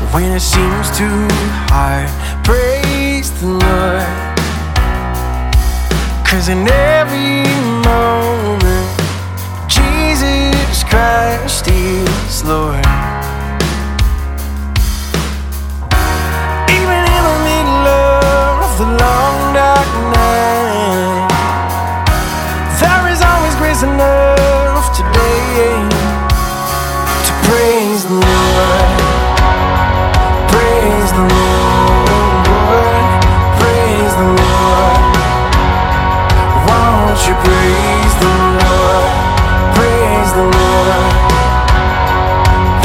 when it seems too hard, praise the Lord. 'Cause in every moment, Jesus Christ is Lord. Even in the middle of the long dark night, there is always grace enough today to praise the Lord.